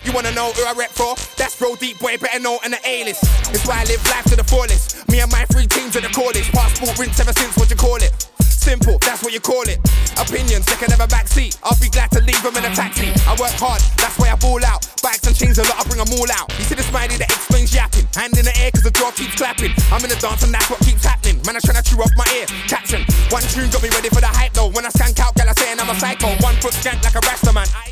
You wanna know who I rep for? That's real deep, boy, better know on the A-list. It's why I live life to the fullest. Me and my 3 teams at the callest. Passport rinse ever since, what you call it? Simple, that's what you call it. Opinions, they can have a backseat. I'll be glad to leave them in a taxi. I work hard, that's why I ball out. Bags and chains a lot, I bring them all out. You see the smiley that explains yapping. Hand in the air cause the jaw keeps clapping. I'm in the dance and that's what keeps happening. Man, I'm trying to chew off my ear, caption. One tune got me ready for the hype though. When I skank out, gal, I saying I'm a psycho. 1 foot jank like a Rasta man.